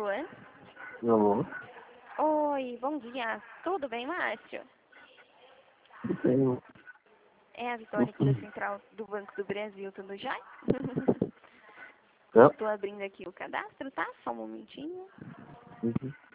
Alô? Alô? Oi, bom dia. Tudo bem, Márcio? Tenho. É a Vitória aqui da Central do Banco do Brasil, tudo jóia? É? Estou abrindo aqui o cadastro, tá? Só um momentinho. Uhum.